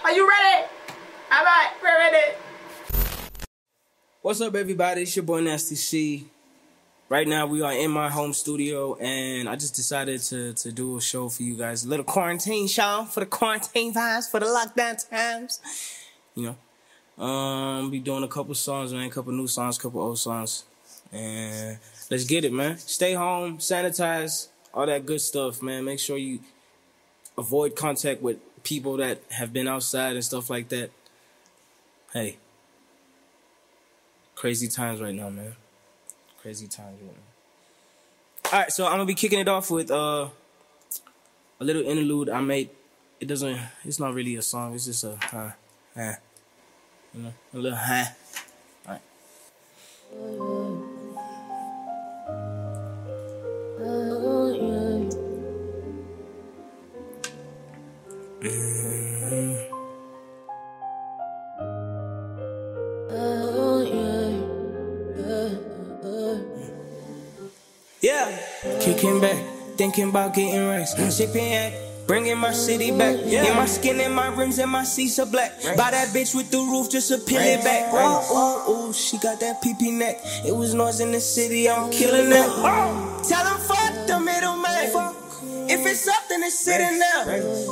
Are you ready? All right, we're ready. What's up, everybody? It's your boy Nasty C. Right now, we are in my home studio, and I just decided to do a show for you guys. A little quarantine show for the quarantine vibes, for the lockdown times. You know, be doing a couple songs, man, a couple new songs, a couple old songs. And let's get it, man. Stay home, sanitize, all that good stuff, man. Make sure you avoid contact with people that have been outside and stuff like that. Hey, crazy times right now, man. Crazy times right now. All right, so I'm gonna be kicking it off with a little interlude I made. It's not really a song. It's just a you know, a little All right. Yeah, kicking back, thinking about getting racks, sipping at, bringing my city back. Yeah, my skin and my rims and my seats are black. Buy that bitch with the roof just to peel it back. Ooh, she got that PP neck. It was noise in the city, I'm killing that. Tell them fuck the middleman. If it's up, then it's sitting there.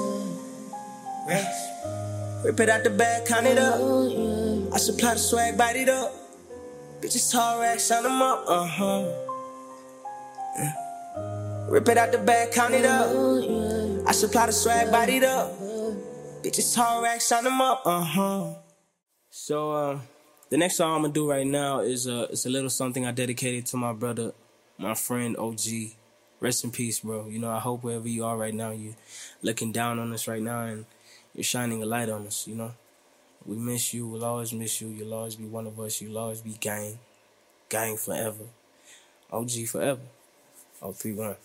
Rip it out the bag, count it up. I supply the swag, bite it up. Bitches tall racks, sign them up. Rip it out the bag, count it up. I supply the swag, body it up. Bitches tall racks, sign them up. So the next song I'm gonna do right now is it's a little something I dedicated to my brother, my friend OG. Rest in peace, bro. You know, I hope wherever you are right now, you're looking down on us right now and you're shining a light on us, you know. We miss you, we'll always miss you. You'll always be one of us, you'll always be gang. Gang forever. OG forever. 031.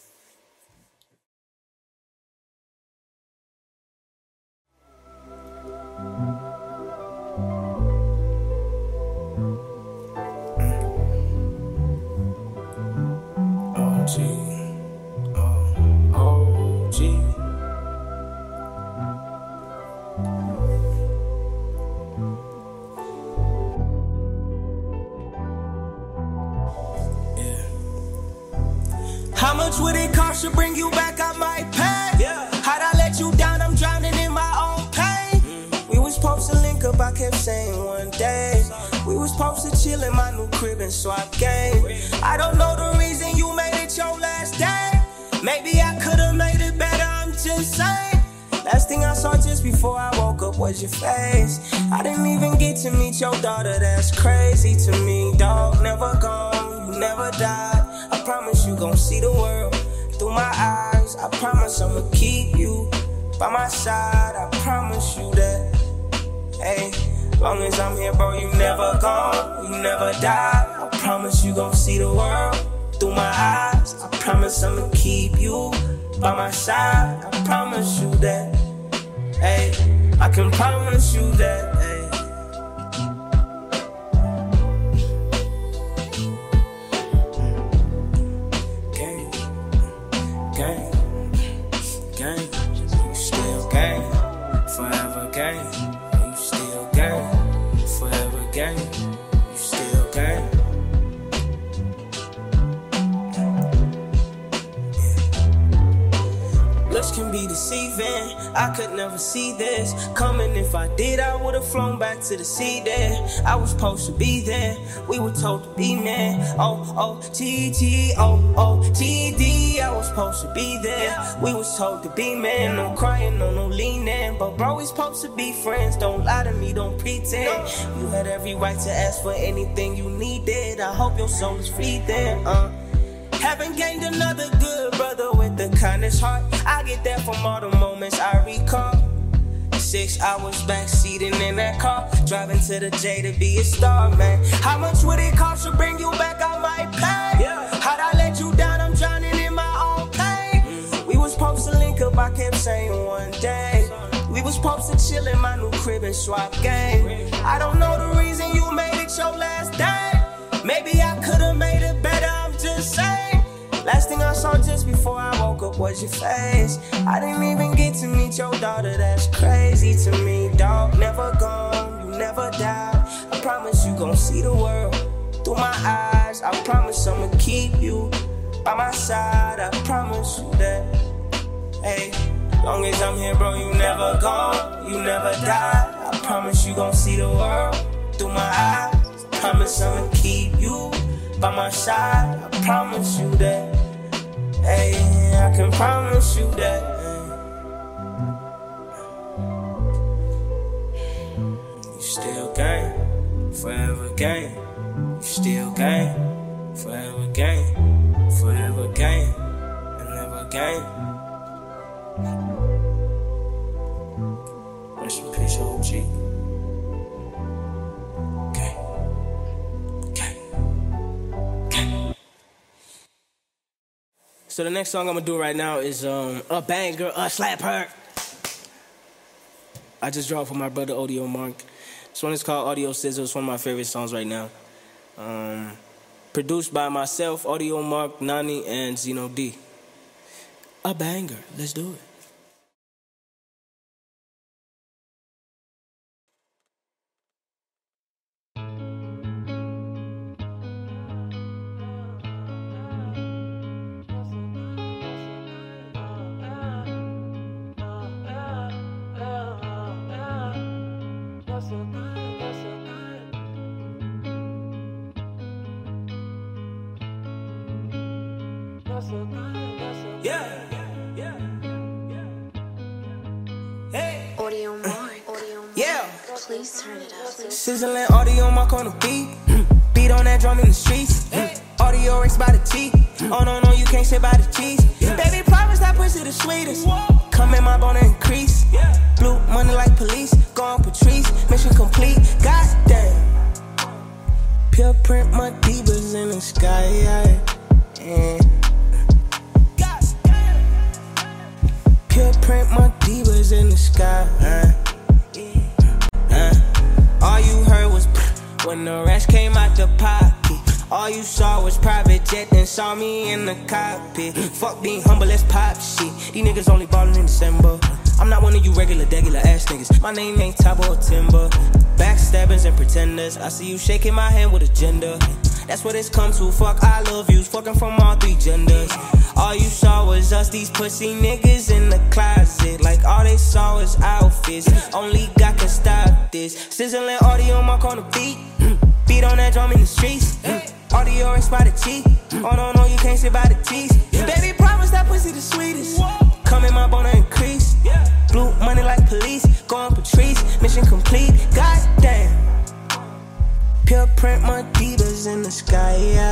How much would it cost to bring you back? I might pay. Yeah. How'd I let you down? I'm drowning in my own pain. We was supposed to link up, I kept saying one day. We was supposed to chill in my new crib and swap game. I don't know the reason you made it your last day. Maybe I could've made it better, I'm just saying. Last thing I saw just before I woke up was your face. I didn't even get to meet your daughter, that's crazy to me, dog. Never gone, you never died. I promise you gon' see the world through my eyes. I promise I'ma keep you by my side. I promise you that. Hey, long as I'm here, bro, you never gone, you never die. I promise you gon' see the world through my eyes. I promise I'ma keep you by my side. I promise you that. Hey, I can promise you that. Hey. Looks can be deceiving, I could never see this coming. If I did, I would've flown back to the sea there. I was supposed to be there, we were told to be men. O-O-T-T, O-O-T-D, I was supposed to be there. We was told to be men, no crying, no leaning. But bro, we supposed to be friends, don't lie to me, don't pretend. You had every right to ask for anything you needed. I hope your soul is free there, Haven't gained another good brother with the kindest heart. I get that from all the moments I recall. 6 hours backseating in that car, driving to the J to be a star, man. How much would it cost to bring you back? I might pay. How'd I let you down? I'm drowning in my own pain. We was supposed to link up, I kept saying one day. We was supposed to chill in my new crib and swap game. I don't know the reason you made it your last day. Maybe I could've made it better, I'm just saying. Last thing I saw just before I woke up was your face. I didn't even get to meet your daughter, that's crazy to me, dog. Never gone, you never died. I promise you gon' see the world through my eyes. I promise I'ma keep you by my side. I promise you that. Hey, long as I'm here, bro, you never gone, you never died. I promise you gon' see the world through my eyes. I promise I'ma keep you by my side. I promise you that. Hey, I can promise you that. You still gang, forever gang. You still gang, forever gang. Forever gang, and never gang. Rest in peace, OG. So the next song I'm gonna do right now is a banger, slap her. I just dropped for my brother Audio Mark. This one is called Audio Sizzle. It's one of my favorite songs right now. Produced by myself, Audio Mark, Nani, and Zeno D. A banger. Let's do it. Please turn it up. Sizzling Audio Mark on the beat. Beat on that drum in the streets. Audio Rex by the T. Oh no, you can't say by the cheese. Baby, promise that pussy the sweetest. Come in my bone and increase. Blue money like police. Go on Patrice. Mission complete. Goddamn. Pure print my divas in the sky. Pure print my divas in the sky. All you heard was when the rest came out the pocket. All you saw was private jet, then saw me in the cockpit. Fuck being humble, let's pop shit. These niggas only ballin' in December. I'm not one of you regular ass niggas. My name ain't Tabo or Timber. Backstabbers and pretenders. I see you shaking my hand with agenda. That's what it's come to. Fuck, I love yous. Fucking from all three genders. All you saw was us, these pussy niggas in the closet. Like all they saw was outfits. Only God can stop this. Sizzling Audio Mark on the beat. Beat on that drum in the streets. Audio Rex by the T. Oh no, you can't sit by the T's. Baby, promise that pussy the sweetest. Come in my bone and increase. Blue money like police. Go on Patrice. Mission complete. Goddamn. Pure print my divas in the sky.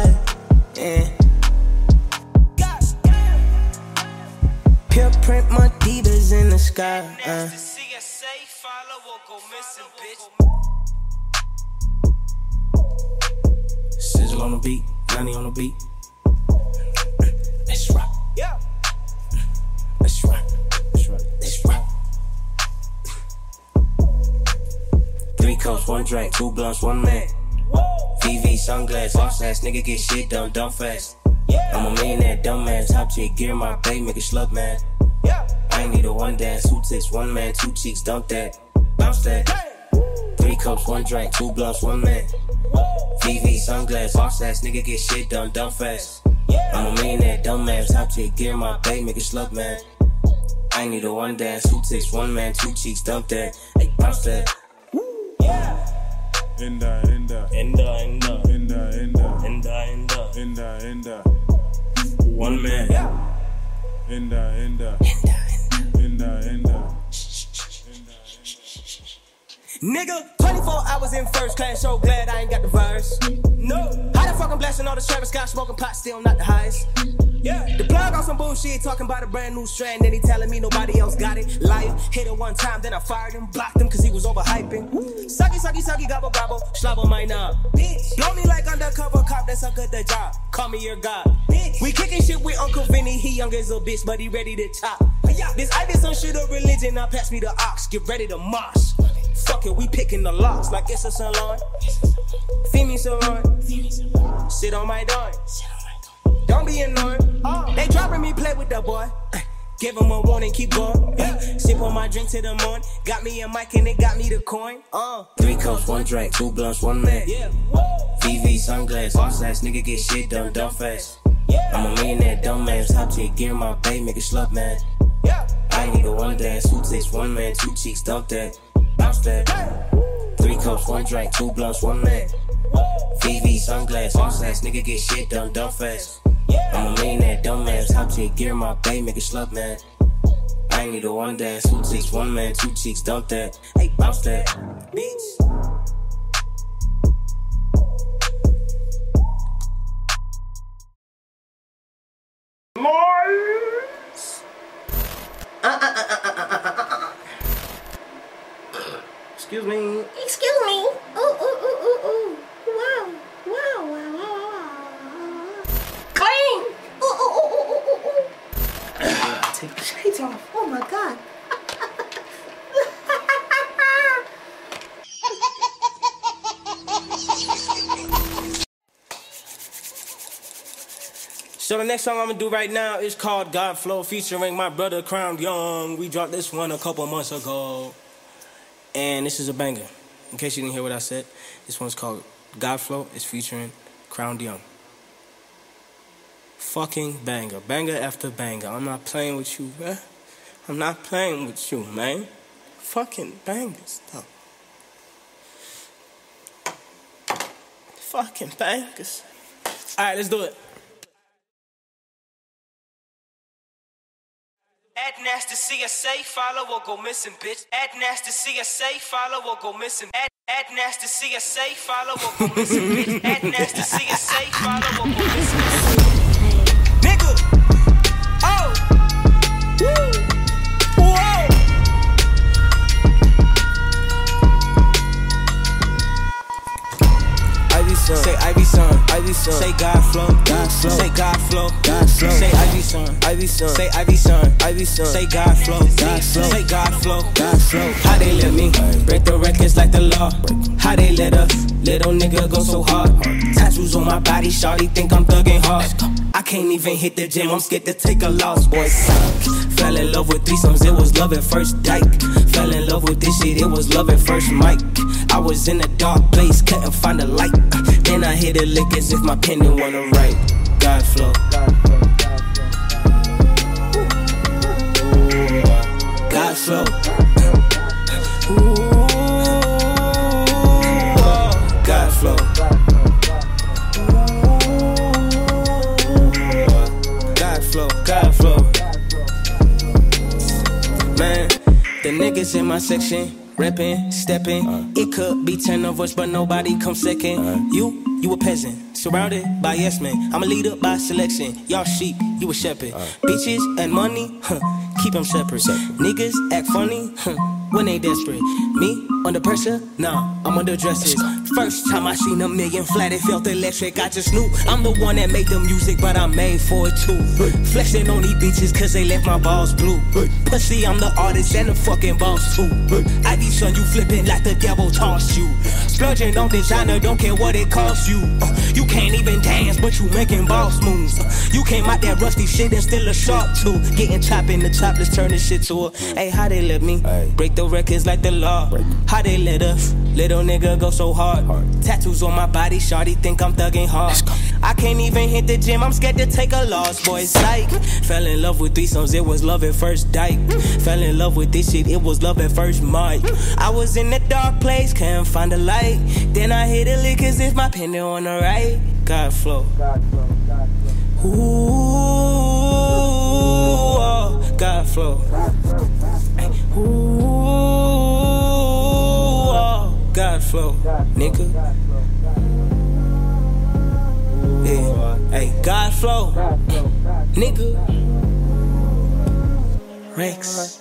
Pure print my divas in the sky. Sizzle on the beat, Nani on the beat. Let's rock. Let's rock. Let's rock. 3 cups, 1 drink, 2 blunts, 1 man. VV sunglass, boss ass nigga get shit done fast. I'm a millionaire, dumbass, top chick, gear my bae, make it slug man. I ain't need a 1 dance, 2 ticks, 1 man, 2 cheeks, dump that, bounce that. 3 cups, 1 drink, 2 blunts, 1 man. VV sunglass, boss ass nigga get shit done fast. I'm a millionaire, dumbass, top chick, gear my bae, make it slug man. I ain't need a 1 dance, 2 ticks, 1 man, 2 cheeks, dump that, hey, bounce that. Enda. 1 man. Enda. Nigga, 24 hours in first class, so glad I ain't got the virus. No, how the fuck I'm blasting all the Travis Scott, smoking pot, still not the highest. The plug on some bullshit, talking about a brand new strand, then he telling me nobody else got it. Liar, hit it 1 time, then I fired him, blocked him cause he was overhyping. Sucky, gobble, slobber my knob. Bitch, blow me like undercover cop, that's a good job. Call me your god. Bitch, we kicking shit with Uncle Vinny, he young as a bitch, but he ready to chop. This I did some shit of religion, now pass me the ox, get ready to mosh. Fuck it, we picking the locks like it's a salon. Feed me some wine, sit on my dime. don't be annoying. They dropping me, play with the boy. Give him a warning, keep going. Sip on my drink till the morning. Got me a mic and it got me the coin. 3 cups, 1 drink, 2 blunts, 1 man. VV sunglasses, boss ass nigga get shit done fast. I'm a millionaire, dumbass, top tier gear, my bae, make it slut man. I need a 1 dance, 2 takes, 1 man, 2 cheeks, dump that, bounce that. 3 cups, 1 drink, 2 blunts, 1 man. VV sunglasses, boss ass nigga get shit done fast. I'm a millionaire, dumbass, top tier gear, my bae, make it slut man. I need a 1 dance, 2 takes, 1 man, 2 cheeks, dump that, hey, bounce that, bitch. Excuse me. Excuse me. Ooh, ooh, ooh, ooh, ooh. Wow. Wow, wow, wow. Clean. Ooh, ooh, ooh, ooh, ooh, ooh. Take the Shades off. Oh my God. So the next song I'm gonna do right now is called God Flow, featuring my brother Crown Young. We dropped this one a couple months ago, and this is a banger. In case you didn't hear what I said, this one's called God Flow. It's featuring Crown Young. Fucking banger, banger after banger. I'm not playing with you, bruh. I'm not playing with you, man. Fucking bangers, though. Fucking bangers. All right, let's do it. Add nasty CSA, follow or go missing, bitch. Add nasty CSA, follow or go missing. Add nasty CSA, follow or go missing, bitch. Add nasty CSA, follow or go missing. Nigga, oh, woo, whoa. Ivy son, say Ivy son, Ivy son. Say God flow, God flow. Say God flow, God flow. Say Ivy son, Ivy son. Say Ivy son, Ivy son. Say God flow, God flow. Say God flow, God flow. How they let me break the records like the law? How they let a little nigga go so hard? Tattoos on my body, shawty think I'm thugging hard. I can't even hit the gym, I'm scared to take a loss, boy. Fell in love with threesomes, it was love at first dyke. Fell in love with this shit, it was love at first mic. I was in a dark place, couldn't find a light. Then I hit a lick as if my pen didn't wanna write. God flow, God flow. Ooh, God flow. God flow, God flow. Man, the niggas in my section reppin', steppin'. It could be 10 of us, but nobody come second. You a peasant, surrounded by yes men. I'm a leader by selection. Y'all sheep, you a shepherd. Bitches and money, keep them separate. Niggas act funny, when they desperate. Me under pressure? Nah, I'm under dresses. First time I seen a million flat, it felt electric. I just knew I'm the one that made the music, but I'm made for it too. Flexing on these bitches cause they left my balls blue. Pussy, I'm the artist and the fucking boss too. Ivy son, you flipping like the devil tossed you. Splurging on designer, don't care what it costs you. You can't even dance, but you making boss moves. You came out that rusty shit and still a sharp too. Getting chopped in the top, let's turn this shit to a. Hey, how they let me break the records like the law? How they let a little nigga go so hard? Tattoos on my body, shawty think I'm thugging hard. I can't even hit the gym, I'm scared to take a loss, boy. Psych. Fell in love with threesomes, it was love at first dyke. Fell in love with this shit, it was love at first mic. I was in a dark place, couldn't find a light. Then I hit a lick as if my pen didn't wanna write. God flow, God flow, God flow. Ooh, oh, God flow. Ooh, oh, God flow, nigga. Yeah, hey, God flow, nigga. Rex.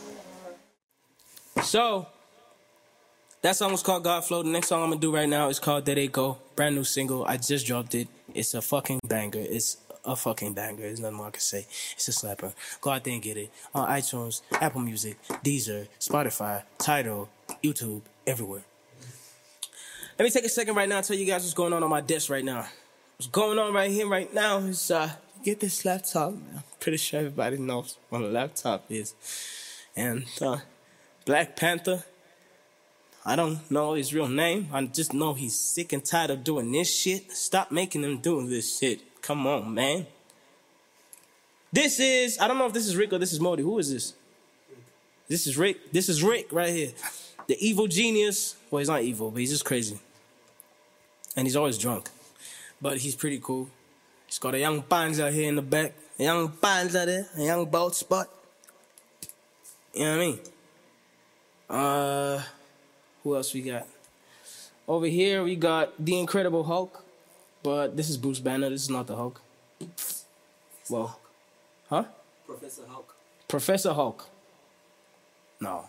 So that song was called God Flow. The next song I'm gonna do right now is called There They Go. Brand new single. I just dropped it. It's a fucking banger. It's a fucking banger. There's nothing more I can say. It's a slapper. Go out there and get it. On iTunes, Apple Music, Deezer, Spotify, Tidal, YouTube, everywhere. Let me take a second right now and tell you guys what's going on my desk right now. What's going on right here right now is, get this laptop. I'm pretty sure everybody knows what a laptop is. And Black Panther, I don't know his real name. I just know he's sick and tired of doing this shit. Stop making him do this shit. Come on, man. This is, I don't know if this is Rick or this is Modi. Who is this? This is Rick. This is Rick right here. The evil genius. Well, he's not evil, but he's just crazy. And he's always drunk. But he's pretty cool. He's got a young Panza here in the back. A young Panza there. A young bald spot. You know what I mean? Who else we got? Over here we got the Incredible Hulk. But this is Bruce Banner. This is not the Hulk. Well, huh? Professor Hulk. Professor Hulk. No.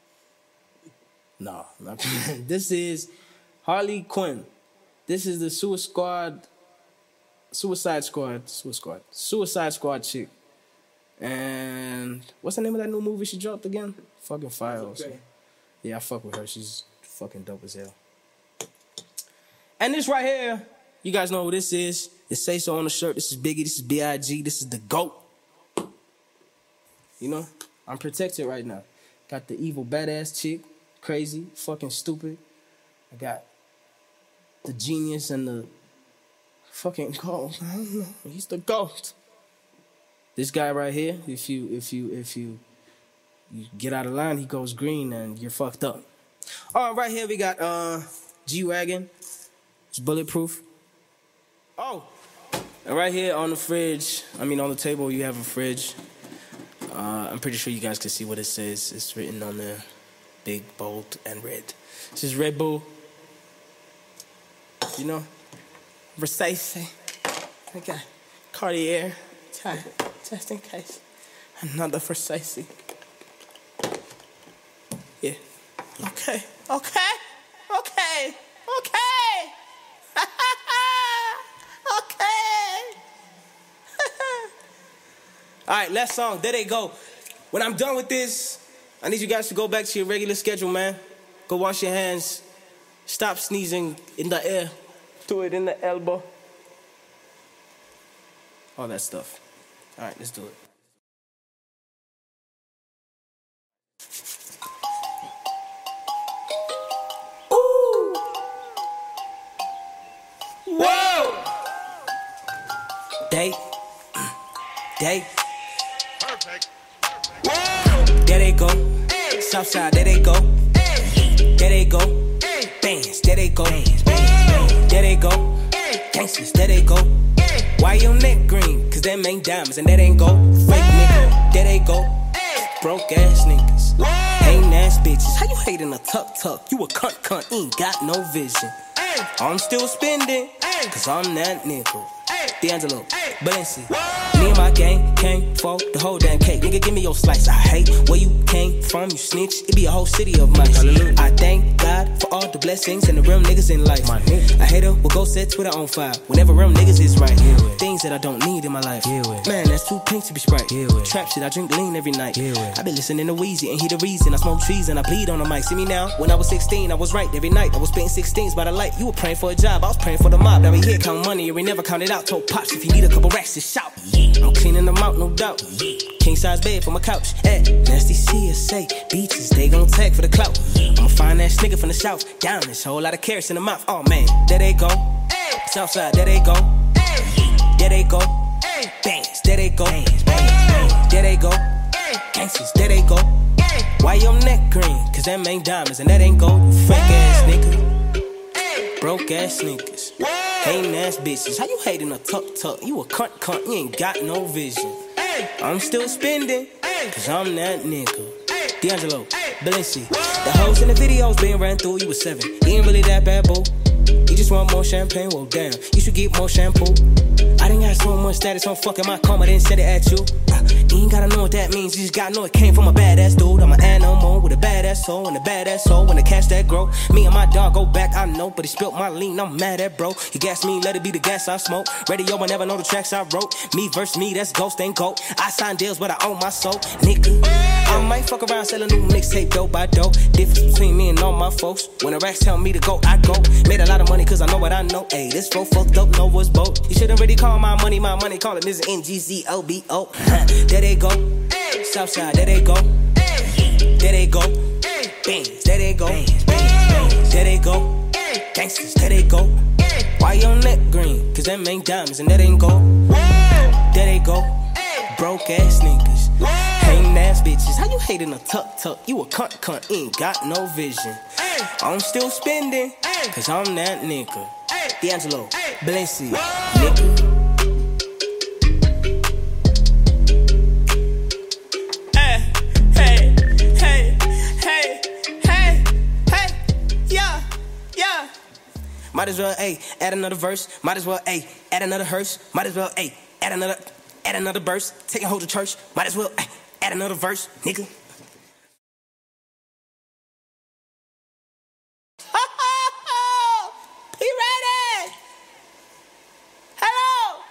This is Harley Quinn. This is the Suicide Squad chick. And what's the name of that new movie she dropped again? Fucking fire also. Yeah, I fuck with her. She's fucking dope as hell. And this right here, you guys know who this is. It say so on the shirt. This is Biggie. This is B.I.G. This is the GOAT. You know, I'm protected right now. Got the evil badass chick. Crazy. Fucking stupid. I got the genius and the fucking GOAT. I don't know. He's the GOAT. This guy right here, if you get out of line, he goes green and you're fucked up. All right, here we got G-Wagon. It's bulletproof. Oh, and right here on the fridge, on the table, you have a fridge. I'm pretty sure you guys can see what it says. It's written on there, big, bold, and red. This is Red Bull. You know, Versace. I got Cartier. Just in case. Another Versace. Yeah. Okay. Okay. All right, last song. There they go. When I'm done with this, I need you guys to go back to your regular schedule, man. Go wash your hands. Stop sneezing in the air. Do it in the elbow. All that stuff. All right, let's do it. Ooh! Whoa! Day. Perfect. Whoa! There they go. Southside, there they go. There they go. Bands, there they go. There they go. Gangsters, there they go. Why your neck green? Cause them ain't diamonds and that ain't gold. Fake nigga, there they go. Broke ass niggas. Hating ass bitches. How you hating a tuck? You a cunt, ain't got no vision. I'm still spending, cause I'm that nigga. D'Angelo, Balenci. Me and my gang came for the whole damn cake. Nigga, give me your slice. I hate where you came from, you snitch. It be a whole city of mice. Hallelujah. I thank God for all the blessings and the real niggas in life. My nigga. I hate her, will go set Twitter on fire whenever real niggas is right. Things that I don't need in my life. Man, that's too pink to be Sprite. Trap shit, I drink lean every night. I been listening to Weezy and he the reason. I smoke trees and I bleed on the mic. See me now? When I was 16, I was right every night. I was spitting 16s by the light. You were praying for a job, I was praying for the mob. Now we here count money and we never counted out. Told pops if you need a couple racks to shout. I'm cleaning them out, no doubt. King size bed for my couch. Nasty CSA beaches, they gon' tag for the clout. I'm a fine ass nigga from the south. Diamonds, whole lot of carrots in the mouth. Oh man, there they go. Southside, there they go. There they go. Bands, there they go. There they go. Gangsters, there they go. Why your neck green? Cause them ain't diamonds and that ain't gold. You fake ass nigga. Broke ass niggas. Hating ass bitches. How you hating a tuck? You a cunt, you ain't got no vision. I'm still spending, cause I'm that nigga. D'Angelo, Balenci. The hoes in the videos being ran through, you was 7. He ain't really that bad, boo. You just want more champagne, well damn, you should get more shampoo. I done got so much status on fucking my karma, then send it at you. You ain't gotta know what that means, you just gotta know it came from a badass dude. I'm an animal with a badass soul, and a badass soul when the cash that grow. Me and my dog go back, I know, but he spilt my lean, I'm mad at bro. He gassed me, let it be the gas I smoke. Radio, I never know the tracks I wrote. Me versus me, that's ghost, ain't goat. I sign deals, but I own my soul, nigga. I might fuck around, sell a new mixtape, dough by dough. Difference between me and all my folks. When the racks tell me to go, I go. Made a lot of money, cause I know what I know. Ayy, this fro fucked up, no was both. You shouldn't really call my money, call it Mr. NGZOBO. There they go, Southside, there they go. There they go, bands, there they go. There they go, gangsters, there they go. Why your neck green? Cause them ain't diamonds and that ain't gold. There they go, broke ass niggas, hating ass bitches. How you hating a tuck? You a cunt, ain't got no vision. I'm still spending, cause I'm that nigga. D'Angelo, Balenci, nigga. Might as well, add another verse. Might as well, add another hearse. Might as well, add another verse. Take a hold of church. Might as well, add another verse, nigga. He ready? Hello?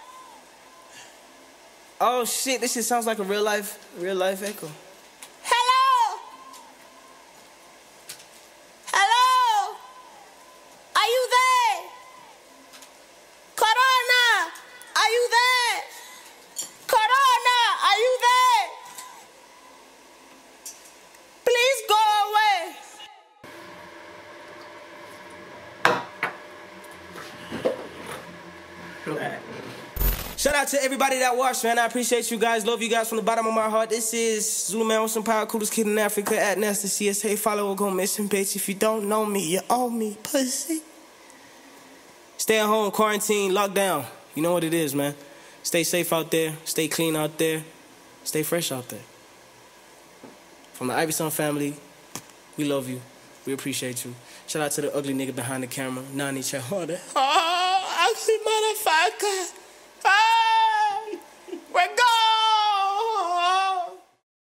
Oh shit, this shit sounds like a real life echo. Shout out to everybody that watched, man. I appreciate you guys. Love you guys from the bottom of my heart. This is Zulu Man with some power, coolest kid in Africa at Nasty CSA. Follow or go missing, bitch. If you don't know me, you owe me, pussy. Stay at home, quarantine, lockdown. You know what it is, man. Stay safe out there. Stay clean out there. Stay fresh out there. From the Iverson family, we love you. We appreciate you. Shout out to the ugly nigga behind the camera, Nani Chahode. Oh, ugly motherfucker. Oh.